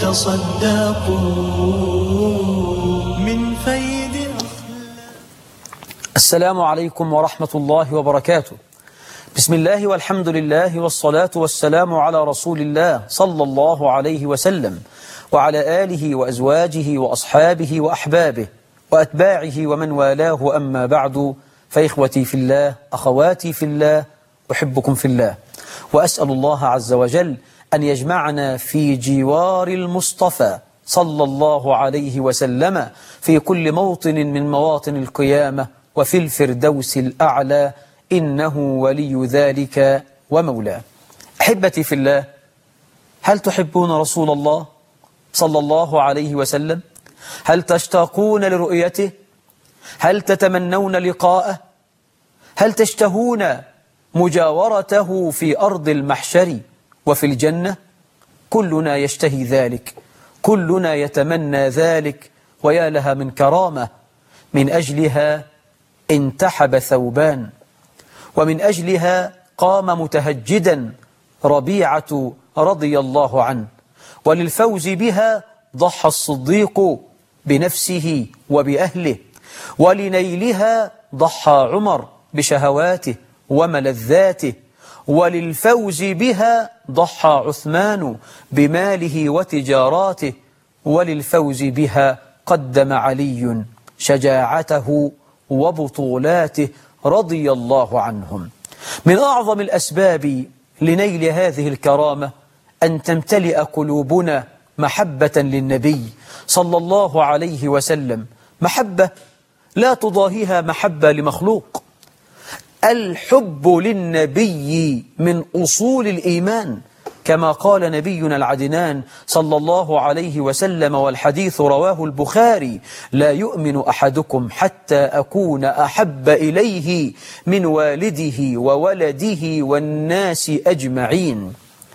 تصدقوا من فيض السلام عليكم ورحمة الله وبركاته. بسم الله والحمد لله والصلاة والسلام على رسول الله صلى الله عليه وسلم وعلى آله وأزواجه وأصحابه وأحبابه وأتباعه ومن والاه، أما بعد، فإخوتي في الله، أخواتي في الله، أحبكم في الله، وأسأل الله عز وجل أن يجمعنا في جوار المصطفى صلى الله عليه وسلم في كل موطن من مواطن القيامة وفي الفردوس الأعلى، إنه ولي ذلك ومولاه. أحبتي في الله، هل تحبون رسول الله صلى الله عليه وسلم؟ هل تشتاقون لرؤيته؟ هل تتمنون لقاءه؟ هل تشتهون مجاورته في أرض المحشر وفي الجنة؟ كلنا يشتهي ذلك، كلنا يتمنى ذلك، ويا لها من كرامة. من أجلها انتحب ثوبان، ومن أجلها قام متهجدا ربيعة رضي الله عنه، وللفوز بها ضحى الصديق بنفسه وبأهله، ولنيلها ضحى عمر بشهواته وملذاته، وللفوز بها ضحى عثمان بماله وتجاراته، وللفوز بها قدم علي شجاعته وبطولاته رضي الله عنهم. من أعظم الأسباب لنيل هذه الكرامة أن تمتلئ قلوبنا محبة للنبي صلى الله عليه وسلم، محبة لا تضاهيها محبة لمخلوق. الحب للنبي من أصول الإيمان، كما قال نبينا العدنان صلى الله عليه وسلم، والحديث رواه البخاري: لا يؤمن أحدكم حتى أكون أحب إليه من والده وولده والناس أجمعين.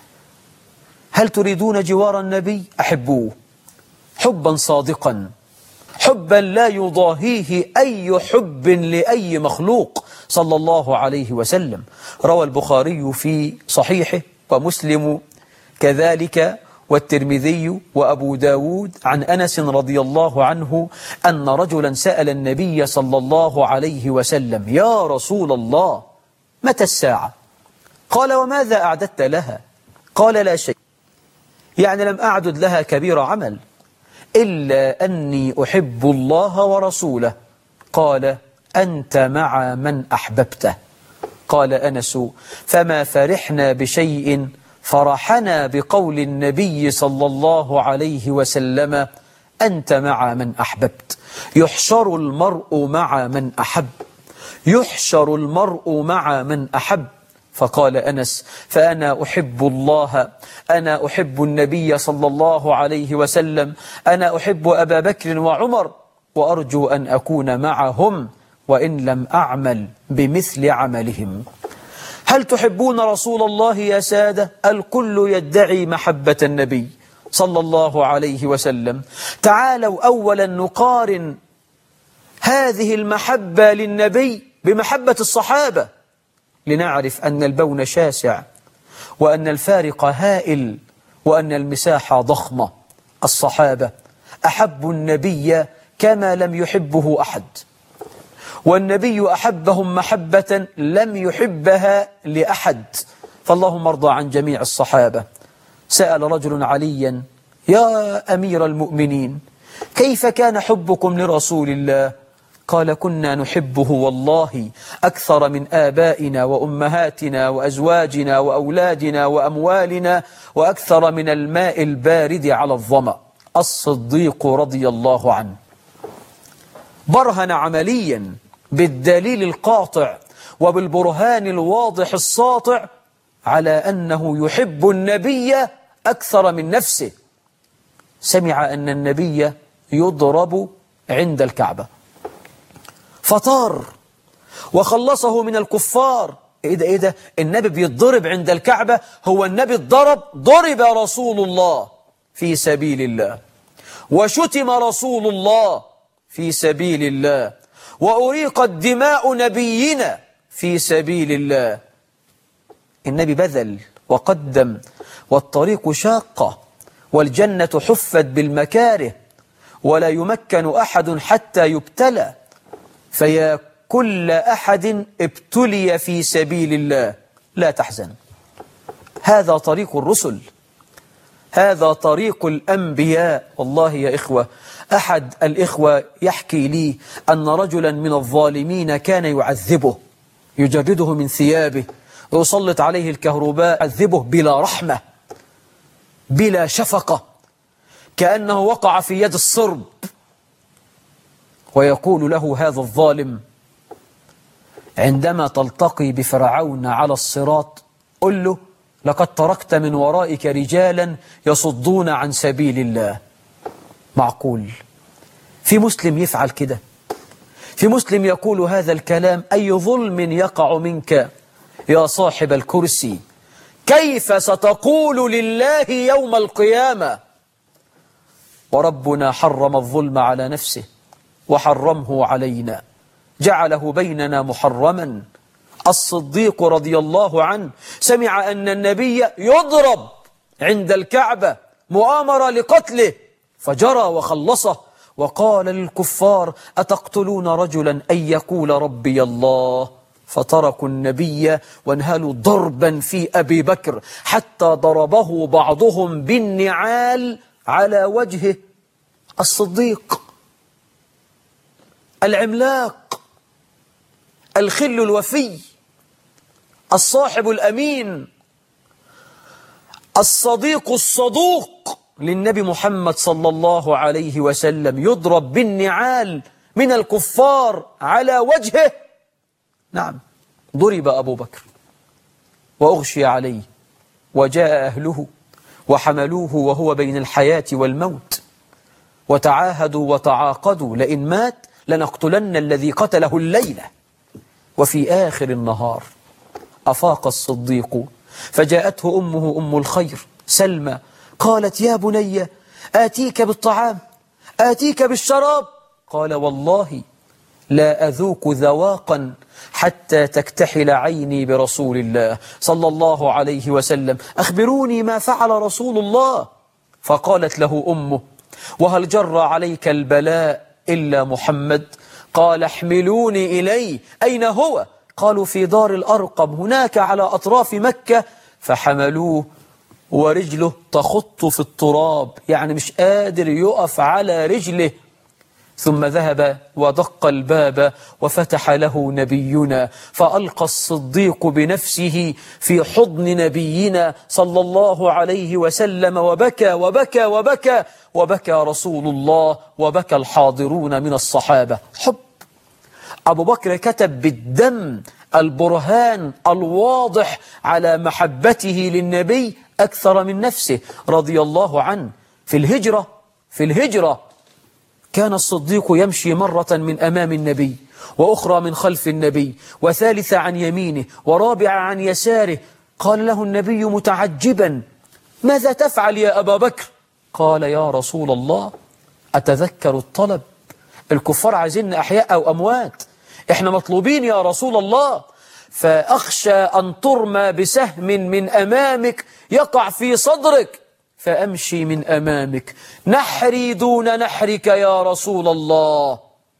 هل تريدون جوار النبي؟ أحبوه حبا صادقا، حبا لا يضاهيه أي حب لأي مخلوق صلى الله عليه وسلم. روى البخاري في صحيحه ومسلم كذلك والترمذي وأبو داود عن أنس رضي الله عنه أن رجلا سأل النبي صلى الله عليه وسلم: يا رسول الله، متى الساعة؟ قال: وماذا أعددت لها؟ قال: لا شيء، يعني لم أعدد لها كبير عمل إلا أني أحب الله ورسوله. قال: أنت مع من أحببته. قال أنس: فما فرحنا بشيء فرحنا بقول النبي صلى الله عليه وسلم: أنت مع من أحببت. يحشر المرء مع من أحب، يحشر المرء مع من أحب. فقال أنس: فأنا أحب الله، أنا أحب النبي صلى الله عليه وسلم، أنا أحب أبا بكر وعمر، وأرجو أن أكون معهم وإن لم أعمل بمثل عملهم. هل تحبون رسول الله يا سادة؟ الكل يدعي محبة النبي صلى الله عليه وسلم. تعالوا أولا نقارن هذه المحبة للنبي بمحبة الصحابة، لنعرف أن البون شاسع، وأن الفارق هائل، وأن المساحة ضخمة. الصحابة أحبوا النبي كما لم يحبه أحد، والنبي أحبهم محبة لم يحبها لأحد. فاللهم ارضى عن جميع الصحابة. سأل رجل عليا: يا أمير المؤمنين، كيف كان حبكم لرسول الله؟ قال: كنا نحبه والله أكثر من آبائنا وأمهاتنا وأزواجنا وأولادنا وأموالنا، وأكثر من الماء البارد على الظمأ. الصديق رضي الله عنه برهن عمليا بالدليل القاطع وبالبرهان الواضح الساطع على أنه يحب النبي أكثر من نفسه. سمع أن النبي يضرب عند الكعبة فطار وخلصه من الكفار. إيه ده النبي بيتضرب عند الكعبة؟ هو النبي ضرب رسول الله في سبيل الله، وشتم رسول الله في سبيل الله، وأريقت دماء نبينا في سبيل الله. النبي بذل وقدم، والطريق شاقة، والجنة حفت بالمكاره ولا يمكن أحد حتى يبتلى، فيا كل أحد ابتلي في سبيل الله لا تحزن. هذا طريق الرسل، هذا طريق الأنبياء. والله يا إخوة، أحد الإخوة يحكي لي أن رجلا من الظالمين كان يعذبه، يجرده من ثيابه ويسلط عليه الكهرباء، يعذبه بلا رحمة بلا شفقة، كأنه وقع في يد الصرب. ويقول له هذا الظالم: عندما تلتقي بفرعون على الصراط قل له: لقد تركت من ورائك رجالا يصدون عن سبيل الله. معقول في مسلم يفعل كده؟ في مسلم يقول هذا الكلام؟ أي ظلم يقع منك يا صاحب الكرسي؟ كيف ستقول لله يوم القيامة؟ وربنا حرم الظلم على نفسه وحرمه علينا، جعله بيننا محرما. الصديق رضي الله عنه سمع أن النبي يضرب عند الكعبة مؤامرة لقتله، فجرى وخلصه وقال للكفار: أتقتلون رجلا أن يقول ربي الله؟ فتركوا النبي وانهلوا ضربا في أبي بكر حتى ضربه بعضهم بالنعال على وجهه. الصديق العملاق، الخل الوفي، الصاحب الأمين، الصديق الصدوق للنبي محمد صلى الله عليه وسلم، يضرب بالنعال من الكفار على وجهه. نعم، ضرب أبو بكر وأغشي عليه وجاء أهله وحملوه وهو بين الحياة والموت، وتعاهدوا وتعاقدوا: لئن مات لنقتلن الذي قتله الليلة. وفي آخر النهار أفاق الصديق فجاءته أمه أم الخير سلمى، قالت: يا بني آتيك بالطعام آتيك بالشراب. قال: والله لا أذوق ذواقا حتى تكتحل عيني برسول الله صلى الله عليه وسلم، أخبروني ما فعل رسول الله. فقالت له أمه: وهل جر عليك البلاء إلا محمد؟ قال: احملوني إليه. أين هو؟ قالوا: في دار الأرقم هناك على أطراف مكة. فحملوه ورجله تخط في التراب، يعني مش قادر يقف على رجله. ثم ذهب ودق الباب وفتح له نبينا، فألقى الصديق بنفسه في حضن نبينا صلى الله عليه وسلم، وبكى وبكى وبكى وبكى رسول الله وبكى الحاضرون من الصحابة. حب. أبو بكر كتب بالدم البرهان الواضح على محبته للنبي أكثر من نفسه رضي الله عنه. في الهجرة كان الصديق يمشي مرة من أمام النبي، وأخرى من خلف النبي، وثالثة عن يمينه، ورابعة عن يساره. قال له النبي متعجبا: ماذا تفعل يا أبا بكر؟ قال: يا رسول الله أتذكر الطلب، الكفار عايزين أحياء أو أموات، إحنا مطلوبين يا رسول الله، فأخشى أن ترمى بسهم من أمامك يقع في صدرك فأمشي من أمامك. نحري دون نحرك يا رسول الله،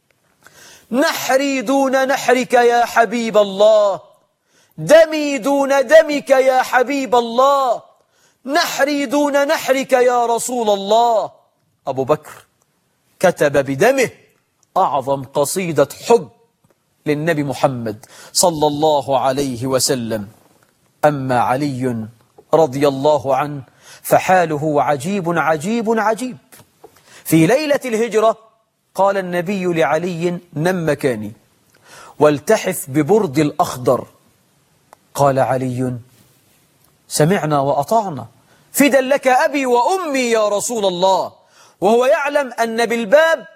نحري دون نحرك يا حبيب الله، دمي دون دمك يا حبيب الله، نحري دون نحرك يا رسول الله. أبو بكر كتب بدمه أعظم قصيدة حب للنبي محمد صلى الله عليه وسلم. أما علي رضي الله عنه فحاله عجيب عجيب عجيب. في ليلة الهجرة قال النبي لعلي: نم مكاني والتحف ببرد الأخضر. قال علي: سمعنا وأطعنا، فدا لك أبي وأمي يا رسول الله، وهو يعلم أن بالباب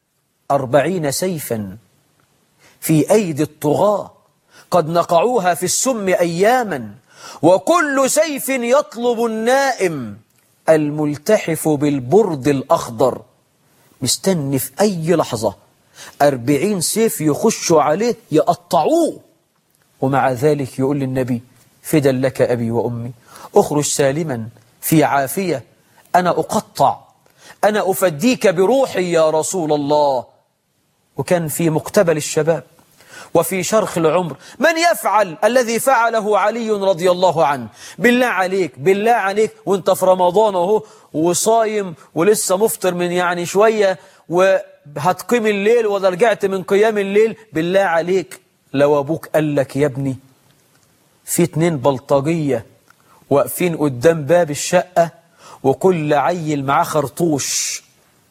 40 سيفا في أيدي الطغاة قد نقعوها في السم أياما، وكل سيف يطلب النائم الملتحف بالبرد الأخضر. مستني في أي لحظة 40 سيف يخشوا عليه يقطعوه، ومع ذلك يقول للنبي: فدا لك أبي وأمي، أخرج سالما في عافية، أنا أقطع، أنا أفديك بروحي يا رسول الله. وكان في مقتبل الشباب وفي شرخ العمر من يفعل الذي فعله علي رضي الله عنه. بالله عليك، بالله عليك، وانت في رمضان اهو وصايم ولسه مفطر من يعني شوية وهتقيم الليل ولا رجعت من قيام الليل، بالله عليك لو أبوك قال لك يا ابني في 2 بلطجية واقفين قدام باب الشقة وكل عيل معاه خرطوش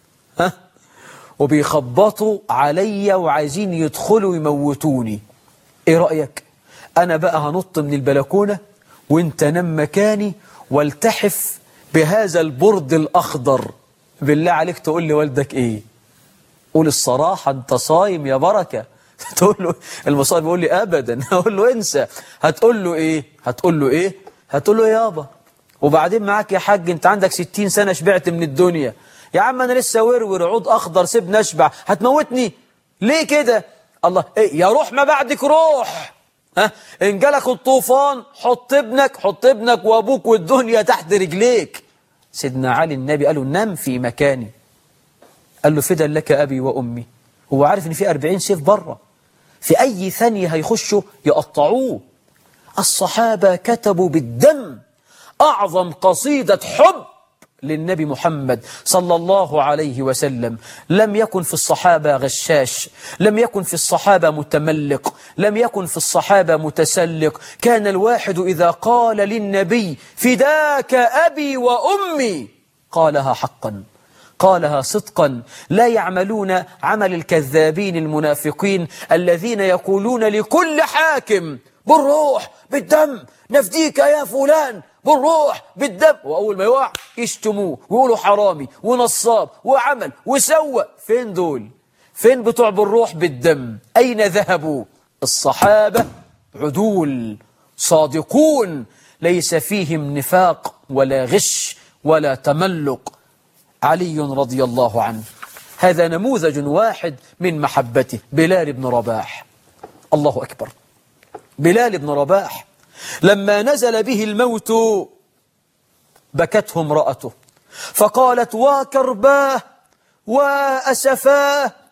وبيخبطوا عليا وعايزين يدخلوا يموتوني، ايه رأيك؟ انا بقى هنط من البلكونة وانت نم مكاني والتحف بهذا البرد الأخضر. بالله عليك تقول لي والدك ايه؟ قول الصراحة انت صايم يا بركة. تقول له المصائب يقول لي ابدا، اقول له انسى. هتقول له ايه؟ هتقول له ايه؟ هتقول له يابا وبعدين معاك يا حاج انت عندك 60 سنة شبعت من الدنيا. يا عم انا لسه ورور عود اخضر سيبني اشبع، هتموتني ليه كده؟ الله ايه يا روح ما بعدك روح. ان جالك الطوفان حط ابنك وابوك والدنيا تحت رجليك. سيدنا علي النبي قال له نم في مكاني، قال له فدا لك ابي وامي. هو عارف ان في 40 سيف بره، في اي ثانية هيخشوا يقطعوه. الصحابة كتبوا بالدم أعظم قصيدة حب للنبي محمد صلى الله عليه وسلم. لم يكن في الصحابة غشاش، لم يكن في الصحابة متملق، لم يكن في الصحابة متسلق. كان الواحد إذا قال للنبي فداك أبي وأمي قالها حقا، قالها صدقا، لا يعملون عمل الكذابين المنافقين الذين يقولون لكل حاكم بالروح بالدم نفديك يا فلان بالروح بالدم، وأول ما يقع يشتموه ويقولوا حرامي ونصاب وعمل وسوى. فين دول؟ فين بتوع بالروح بالدم؟ أين ذهبوا؟ الصحابة عدول صادقون ليس فيهم نفاق ولا غش ولا تملق. علي رضي الله عنه هذا نموذج واحد من محبته. بلال بن رباح، الله أكبر، بلال بن رباح لما نزل به الموت بكته امرأته فقالت وكرباه وأسفاه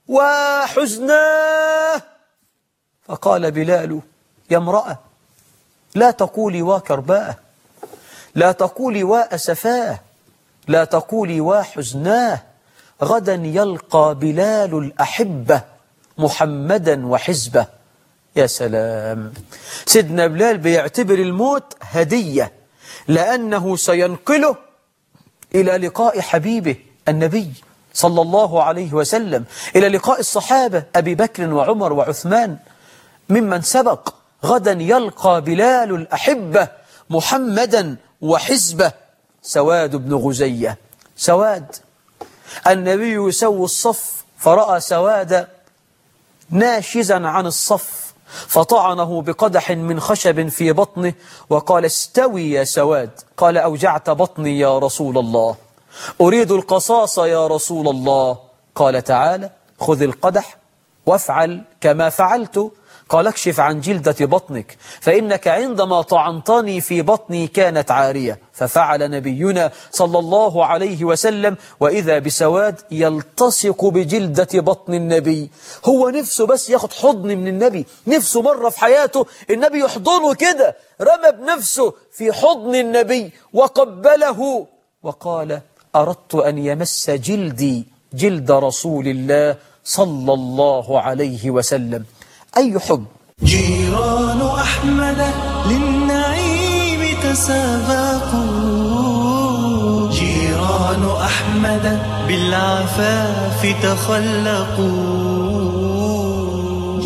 وحزناه. فقال بلال يا امرأة لا تقولي وكرباه، لا تقولي وأسفاه، لا تقولي وحزناه، غدا يلقى بلال الأحبة محمدا وحزبه. يا سلام، سيدنا بلال بيعتبر الموت هدية لأنه سينقله إلى لقاء حبيبه النبي صلى الله عليه وسلم، إلى لقاء الصحابة أبي بكر وعمر وعثمان ممن سبق. غدا يلقى بلال الأحبة محمدا وحزبه. سواد بن غزية، سواد النبي يسوي الصف فرأى سواد ناشزا عن الصف فطعنه بقدح من خشب في بطنه وقال استوي يا سواد. قال أوجعت بطني يا رسول الله، أريد القصاص يا رسول الله. قال تعالى خذ القدح وافعل كما فعلت. قال اكشف عن جلدة بطنك فإنك عندما طعنتني في بطني كانت عارية. ففعل نبينا صلى الله عليه وسلم وإذا بسواد يلتصق بجلدة بطن النبي. هو نفسه بس ياخد حضن من النبي، نفسه مرة في حياته النبي يحضنه كده، رمى بنفسه في حضن النبي وقبله وقال أردت أن يمس جلدي جلد رسول الله صلى الله عليه وسلم. أي حب. جيران أحمد للنعيم تسابقوا، جيران أحمد بالعفاف تخلقوا.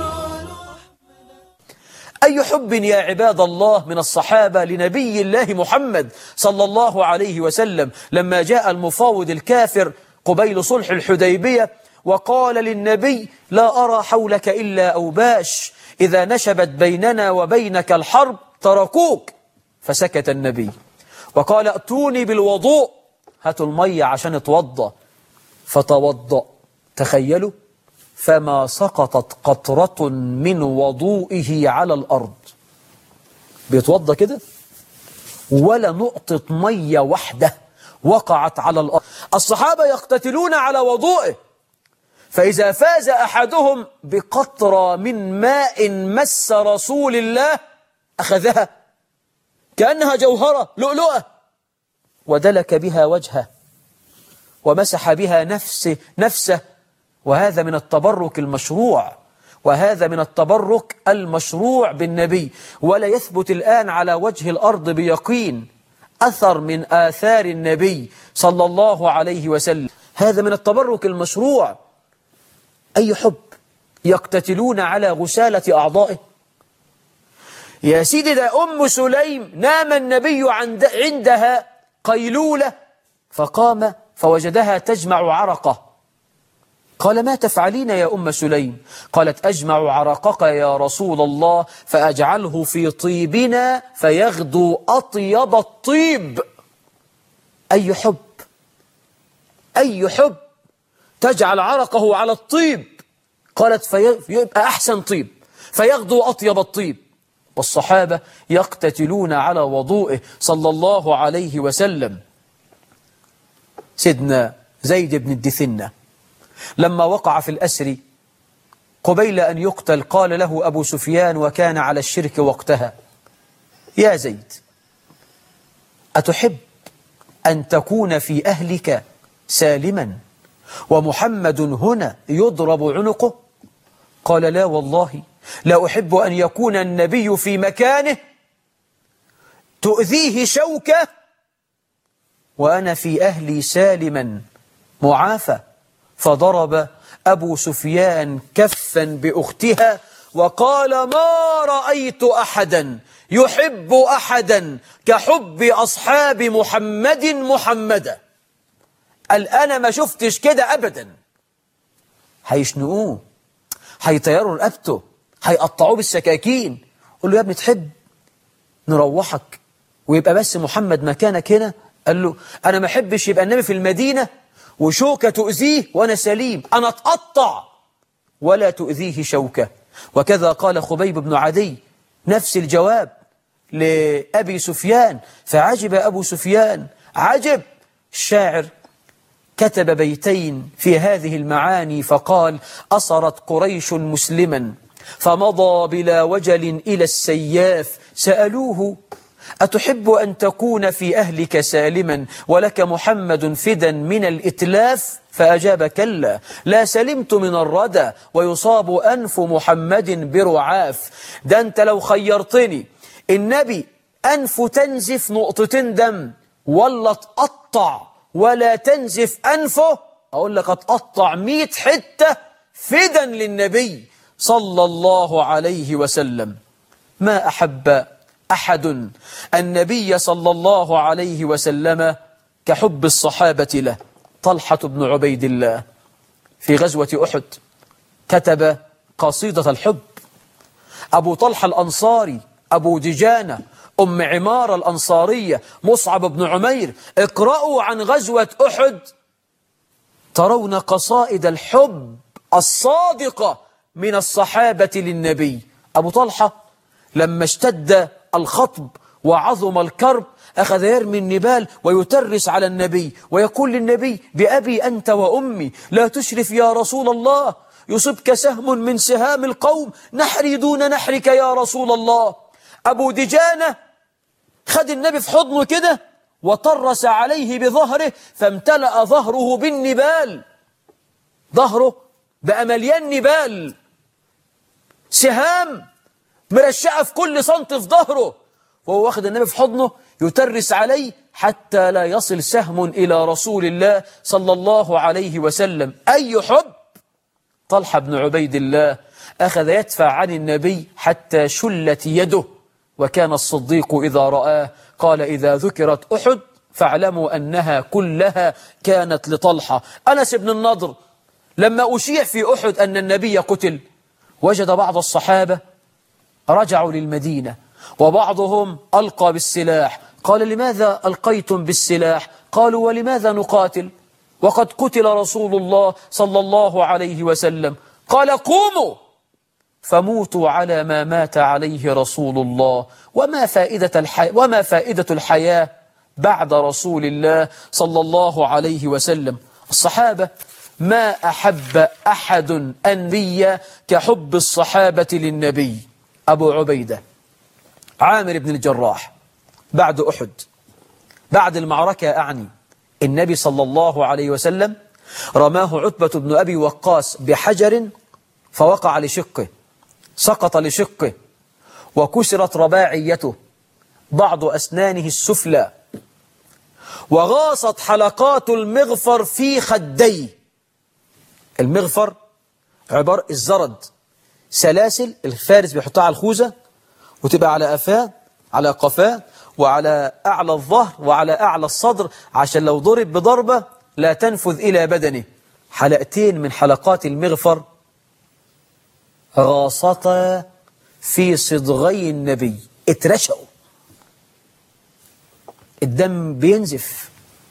أي حب يا عباد الله من الصحابة لنبي الله محمد صلى الله عليه وسلم لما جاء المفاوض الكافر قبيل صلح الحديبية وقال للنبي لا أرى حولك إلا أوباش، إذا نشبت بيننا وبينك الحرب تركوك. فسكت النبي وقال ائتوني بالوضوء، هاتوا المية عشان اتوضى. فتوضأ، تخيلوا، فما سقطت قطرة من وضوئه على الأرض. بيتوضى كده ولا نقطة مية واحدة وقعت على الأرض. الصحابة يقتتلون على وضوئه، فإذا فاز أحدهم بقطرة من ماء مس رسول الله أخذها كأنها جوهرة لؤلؤة ودلك بها وجهه ومسح بها نفسه، وهذا من التبرك المشروع، وهذا من التبرك المشروع بالنبي. ولا يثبت الآن على وجه الأرض بيقين أثر من آثار النبي صلى الله عليه وسلم. هذا من التبرك المشروع. أي حب؟ يقتتلون على غسالة أعضائه. يا سيدي ده أم سليم نام النبي عندها قيلولة فقام فوجدها تجمع عرقه. قال: ما تفعلين يا أم سليم؟ قالت: أجمع عرقك يا رسول الله فأجعله في طيبنا فيغدو أطيب الطيب. أي حب؟ أي حب تجعل عرقه على الطيب؟ قالت: فيبقى أحسن طيب فيغدو أطيب الطيب. والصحابة يقتتلون على وضوئه صلى الله عليه وسلم. سيدنا زيد بن الدثنة لما وقع في الأسر قبيل أن يقتل قال له أبو سفيان وكان على الشرك وقتها: يا زيد، أتحب أن تكون في أهلك سالما ومحمد هنا يضرب عنقه؟ قال: لا والله، لا أحب أن يكون النبي في مكانه تؤذيه شوكة وأنا في أهلي سالما معافى. فضرب أبو سفيان كفا بأختها وقال: ما رأيت أحدا يحب أحدا كحب أصحاب محمدا. قال: أنا ما شفتش كده أبدا. هيشنقوه، هيطيروا رقبته، هيقطعوه بالسكاكين. قل له: يا ابني تحب نروحك ويبقى بس محمد مكانك هنا؟ قال له: أنا ما أحبش يبقى النبي في المدينة وشوكة تؤذيه وأنا سليم، أنا أتقطع ولا تؤذيه شوكة. وكذا قال خبيب بن عدي نفس الجواب لأبي سفيان، فعجب أبو سفيان عجب. الشاعر كتب بيتين في هذه المعاني فقال: أصرت قريش مسلما فمضى بلا وجل إلى السياف، سألوه: أتحب أن تكون في أهلك سالما ولك محمد فدا من الإتلاف؟ فأجاب: كلا، لا سلمت من الردى ويصاب أنف محمد برعاف. ده أنت لو خيرتني النبي أنف تنزف نقطتين دم ولا تقطع ولا تنزف أنفه، أقول لك أتقطع 100 حتة فدا للنبي صلى الله عليه وسلم. ما أحب أحد النبي صلى الله عليه وسلم كحب الصحابة له. طلحة بن عبيد الله في غزوة أحد كتب قصيدة الحب. أبو طلحة الأنصاري، أبو دجانة، أم عمار الأنصارية، مصعب بن عمير، اقرأوا عن غزوة أحد ترون قصائد الحب الصادقة من الصحابة للنبي. أبو طلحة لما اشتد الخطب وعظم الكرب أخذ يرمي النبال ويترس على النبي ويقول للنبي: بأبي أنت وأمي لا تشرف يا رسول الله، يصبك سهم من سهام القوم، نحري دون نحرك يا رسول الله. أبو دجانة خد النبي في حضنه كده وطرس عليه بظهره فامتلأ ظهره بالنبال، ظهره بقى مليان نبال، سهام مرشقة في كل سنت في ظهره، وهو واخد النبي في حضنه يترس عليه حتى لا يصل سهم إلى رسول الله صلى الله عليه وسلم. أي حب! طلحة بن عبيد الله أخذ يدفع عن النبي حتى شلت يده، وكان الصديق إذا رآه قال: إذا ذكرت أحد فاعلموا أنها كلها كانت لطلحة. أنس بن النضر لما أشيع في أحد أن النبي قتل وجد بعض الصحابة رجعوا للمدينة وبعضهم ألقى بالسلاح. قال: لماذا ألقيتم بالسلاح؟ قالوا: ولماذا نقاتل وقد قتل رسول الله صلى الله عليه وسلم؟ قال: قوموا فموتوا على ما مات عليه رسول الله، وما فائدة الحياة بعد رسول الله صلى الله عليه وسلم. الصحابة ما أحب أحد النبي كحب الصحابة للنبي. أبو عبيدة عامر بن الجراح بعد أحد، بعد المعركة أعني، النبي صلى الله عليه وسلم رماه عتبة بن أبي وقاص بحجر فوقع لشقه، سقط لشقه وكسرت رباعيته، بعض أسنانه السفلى، وغاصت حلقات المغفر في خديه. المغفر عبارة الزرد، سلاسل الفارس بيحطها على الخوذة وتبقى على قفاه، على قفاه، وعلى أعلى الظهر وعلى أعلى الصدر، عشان لو ضرب بضربة لا تنفذ إلى بدنه. حلقتين من حلقات المغفر غاصتا في صدغي النبي، اترشقوا، الدم بينزف،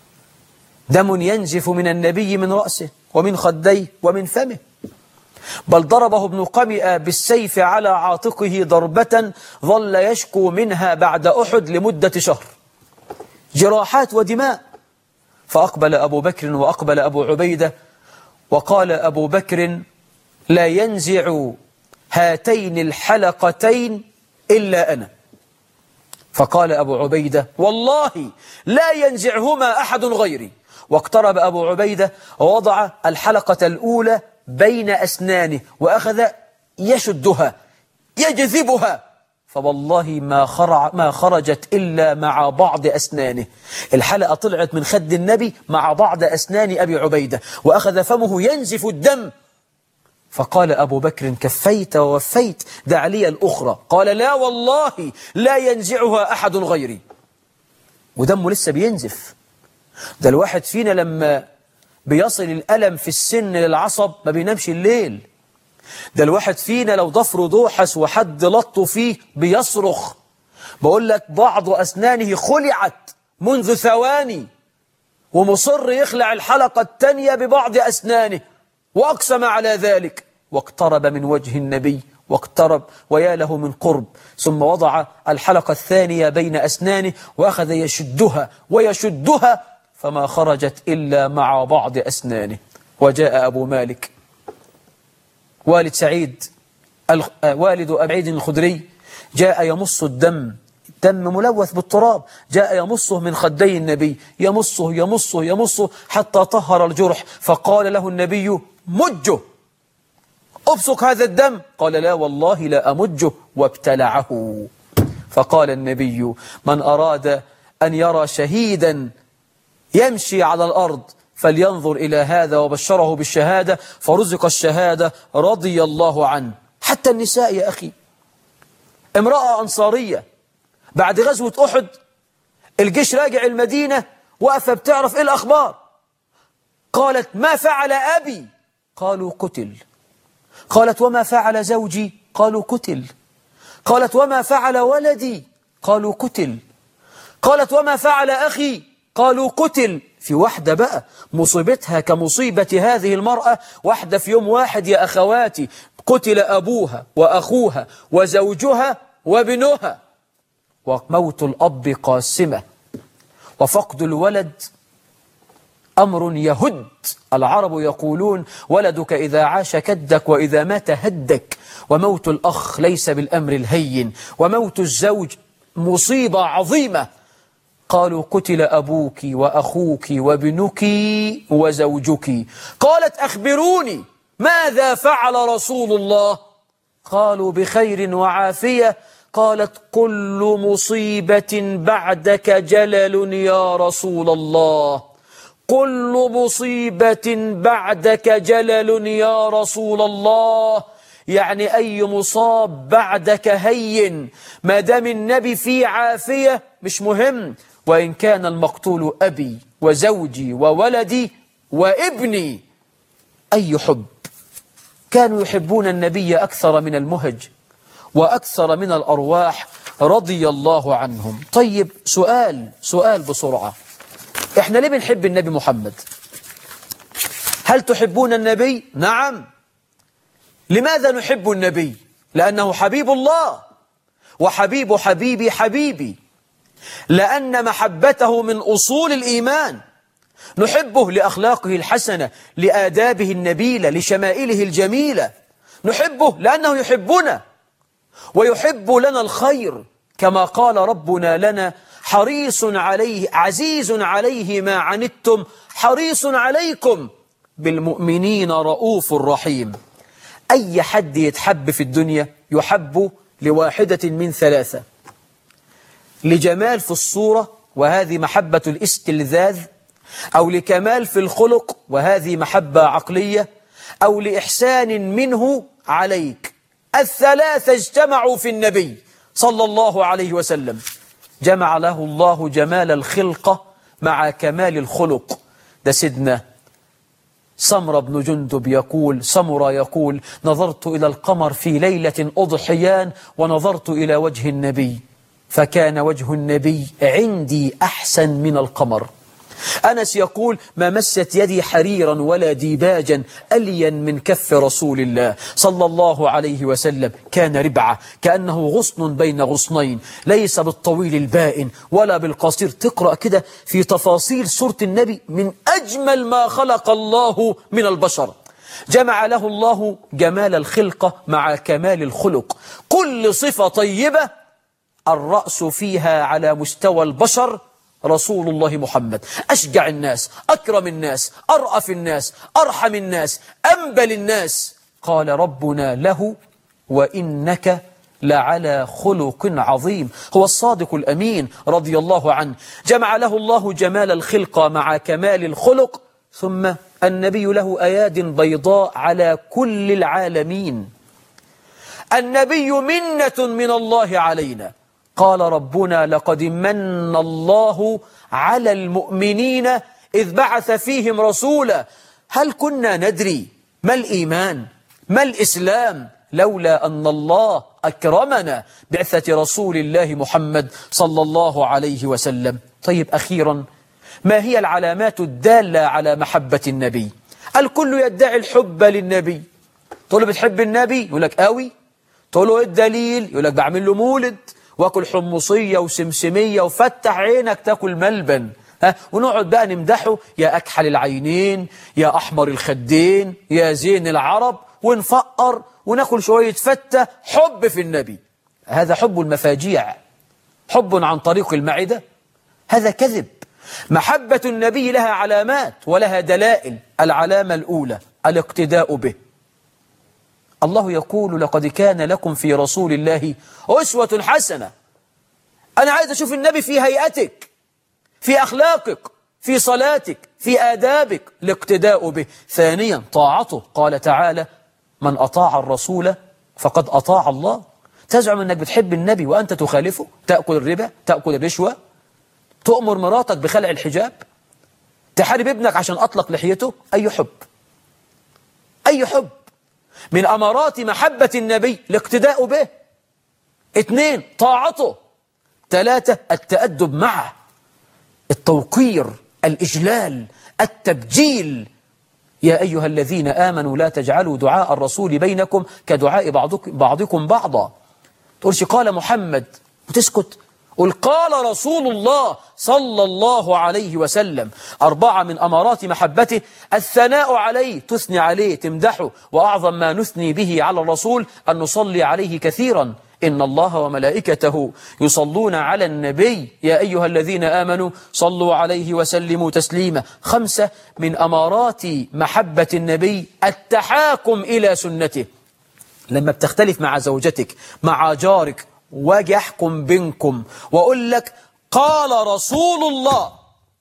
دم ينزف من النبي من رأسه ومن خديه ومن فمه. بل ضربه ابن قمئة بالسيف على عاتقه ضربة ظل يشكو منها بعد أحد لمدة شهر، جراحات ودماء. فأقبل أبو بكر وأقبل أبو عبيدة، وقال أبو بكر: لا ينزع هاتين الحلقتين إلا أنا. فقال أبو عبيدة: والله لا ينزعهما أحد غيري. واقترب أبو عبيدة ووضع الحلقة الأولى بين أسنانه وأخذ يشدها يجذبها، فوالله ما خرجت إلا مع بعض أسنانه. الحلقة طلعت من خد النبي مع بعض أسنان أبي عبيدة، وأخذ فمه ينزف الدم. فقال أبو بكر: كفيت ووفيت، دع لي الأخرى. قال: لا والله لا ينزعها أحد غيري. ودمه لسه بينزف. ده الواحد فينا لما بيصل الألم في السن للعصب ما بينامش الليل. ده الواحد فينا لو ضفره دوحس وحد لطه فيه بيصرخ. بقول لك بعض أسنانه خلعت منذ ثواني، ومصر يخلع الحلقة الثانية ببعض أسنانه، وأقسم على ذلك. واقترب من وجه النبي، واقترب ويا له من قرب، ثم وضع الحلقة الثانية بين أسنانه وأخذ يشدها ويشدها، فما خرجت إلا مع بعض أسنانه. وجاء أبو مالك والد سعيد والد أبي سعيد الخدري، جاء يمص الدم ملوث بالتراب، جاء يمصه من خدي النبي، يمصه يمصه يمصه حتى طهر الجرح. فقال له النبي: مجه، أبصق هذا الدم. قال: لا والله لا أمجه، وابتلعه. فقال النبي: من أراد أن يرى شهيدا يمشي على الأرض فلينظر إلى هذا، وبشره بالشهادة فرزق الشهادة رضي الله عنه. حتى النساء يا أخي، امرأة أنصارية بعد غزوة أحد الجيش راجع المدينة، وقفة بتعرف إيه الأخبار. قالت: ما فعل أبي؟ قالوا: قتل. قالت: وما فعل زوجي؟ قالوا: قتل. قالت: وما فعل ولدي؟ قالوا: قتل. قالت: وما فعل أخي؟ قالوا: قتل. في واحدة بقى مصيبتها كمصيبة هذه المرأة، واحدة في يوم واحد يا أخواتي قتل أبوها وأخوها وزوجها وابنها. وموت الأب قاسمة، وفقد الولد أمر يهد. العرب يقولون: ولدك إذا عاش كدك وإذا مات هدك. وموت الأخ ليس بالأمر الهين، وموت الزوج مصيبة عظيمة. قالوا: قتل أبوك وأخوك وابنك وزوجك. قالت: أخبروني ماذا فعل رسول الله؟ قالوا: بخير وعافية. قالت: كل مصيبة بعدك جلل يا رسول الله، كل مصيبة بعدك جلل يا رسول الله. يعني أي مصاب بعدك هين، ما دام النبي في عافية مش مهم. وإن كان المقتول أبي وزوجي وولدي وابني. أي حب! كانوا يحبون النبي أكثر من المهج وأكثر من الأرواح رضي الله عنهم. طيب، سؤال بسرعة، إحنا ليه بنحب النبي محمد؟ هل تحبون النبي؟ نعم. لماذا نحب النبي؟ لأنه حبيب الله، وحبيب حبيبي حبيبي. لأن محبته من أصول الإيمان. نحبه لأخلاقه الحسنة، لآدابه النبيلة، لشمائله الجميلة. نحبه لأنه يحبنا ويحب لنا الخير، كما قال ربنا لنا: حريص عليه عزيز عليه ما عنتم حريص عليكم بالمؤمنين رؤوف رحيم. أي حد يتحب في الدنيا يحب لواحدة من ثلاثة: لجمال في الصورة وهذه محبة الاستلذاذ، أو لكمال في الخلق وهذه محبة عقلية، أو لإحسان منه عليك. الثلاثة اجتمعوا في النبي صلى الله عليه وسلم. جمع له الله جمال الخلقة مع كمال الخلق. ده سيدنا سمرة بن جندب يقول: نظرت إلى القمر في ليلة أضحيان ونظرت إلى وجه النبي فكان وجه النبي عندي أحسن من القمر. أنس يقول: ما مست يدي حريرا ولا ديباجا ألين من كف رسول الله صلى الله عليه وسلم. كان ربعة كأنه غصن بين غصنين، ليس بالطويل البائن ولا بالقصير. تقرأ كده في تفاصيل سورة النبي من أجمل ما خلق الله من البشر. جمع له الله جمال الخلقة مع كمال الخلق. كل صفة طيبة الرأس فيها على مستوى البشر رسول الله محمد. أشجع الناس، أكرم الناس، أرأف الناس، أرحم الناس، أنبل الناس. قال ربنا له: وإنك لعلى خلق عظيم. هو الصادق الأمين رضي الله عنه. جمع له الله جمال الخلقة مع كمال الخلق. ثم النبي له أياد بيضاء على كل العالمين. النبي منة من الله علينا. قال ربنا: لقد من الله على المؤمنين إذ بعث فيهم رسولا. هل كنا ندري ما الإيمان ما الإسلام لولا أن الله أكرمنا بعثة رسول الله محمد صلى الله عليه وسلم؟ طيب، أخيرا، ما هي العلامات الدالة على محبة النبي؟ الكل يدعي الحب للنبي. تقول له: بتحب النبي؟ يقول لك: أوي. تقول له: إيه الدليل؟ يقول لك: بعمل له مولد واكل حمصية وسمسمية وفتح عينك تاكل ملبن. ونقعد بقى نمدحه: يا أكحل العينين، يا أحمر الخدين، يا زين العرب، ونفقر وناكل شوية فتة. حب في النبي. هذا حب المفاجيع، حب عن طريق المعدة. هذا كذب. محبة النبي لها علامات ولها دلائل. العلامة الأولى الاقتداء به. الله يقول: لقد كان لكم في رسول الله أسوة حسنة. أنا عايز أشوف النبي في هيئتك، في أخلاقك، في صلاتك، في آدابك. الاقتداء به. ثانيا طاعته. قال تعالى: من أطاع الرسول فقد أطاع الله. تزعم أنك بتحب النبي وأنت تخالفه؟ تأكل الربا، تأكل الرشوة، تؤمر مراتك بخلع الحجاب، تحارب ابنك عشان أطلق لحيته. أي حب؟ أي حب؟ من أمارات محبة النبي الاقتداء به. 2 طاعته. 3 التأدب معه، التوقير، الإجلال، التبجيل. يا أيها الذين آمنوا لا تجعلوا دعاء الرسول بينكم كدعاء بعضكم بعضا. تقولش قال محمد وتسكت. قل قال رسول الله صلى الله عليه وسلم. 4 من أمارات محبته الثناء عليه. تثني عليه، تمدحه. وأعظم ما نثني به على الرسول أن نصلي عليه كثيرا. إن الله وملائكته يصلون على النبي يا أيها الذين آمنوا صلوا عليه وسلموا تسليما. 5 من أمارات محبة النبي التحاكم إلى سنته. لما بتختلف مع زوجتك، مع جارك، واجي أحكم بينكم وأقول لك قال رسول الله،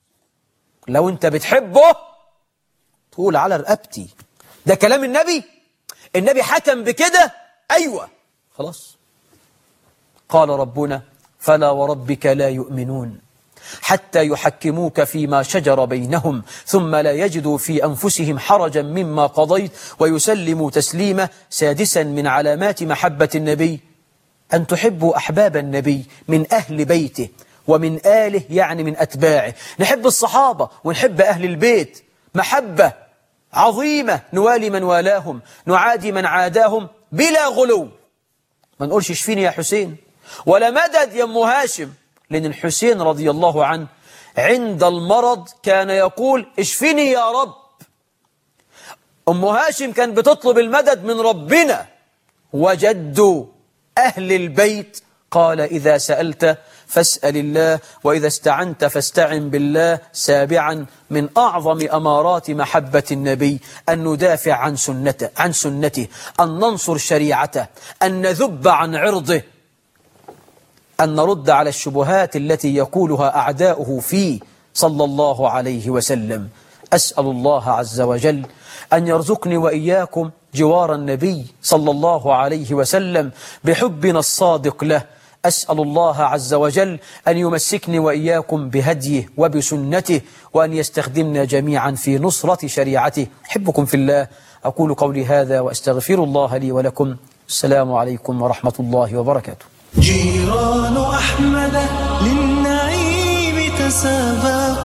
لو أنت بتحبه تقول على رقبتي ده كلام النبي. النبي حكم بكده، أيوة، خلاص. قال ربنا: فلا وربك لا يؤمنون حتى يحكموك فيما شجر بينهم ثم لا يجدوا في أنفسهم حرجا مما قضيت ويسلموا تسليما. 6 من علامات محبة النبي أن تحبوا أحباب النبي من أهل بيته ومن آله، يعني من أتباعه. نحب الصحابة ونحب أهل البيت محبة عظيمة، نوالي من والاهم، نعادي من عاداهم بلا غلو. ما نقولش اشفيني يا حسين ولا مدد يا أم هاشم، لأن الحسين رضي الله عنه عند المرض كان يقول اشفني يا رب. أم هاشم كان بتطلب المدد من ربنا. وجد أهل البيت قال إذا سألت فاسأل الله وإذا استعنت فاستعن بالله، سابعا من أعظم أمارات محبة النبي أن ندافع عن سنته، أن ننصر شريعته، أن نذب عن عرضه، أن نرد على الشبهات التي يقولها أعداؤه فيه صلى الله عليه وسلم. أسأل الله عز وجل أن يرزقني وإياكم جوار النبي صلى الله عليه وسلم بحبنا الصادق له. أسأل الله عز وجل أن يمسكني وإياكم بهديه وبسنته، وأن يستخدمنا جميعا في نصرة شريعته. أحبكم في الله، أقول قولي هذا وأستغفر الله لي ولكم. السلام عليكم ورحمة الله وبركاته. جيران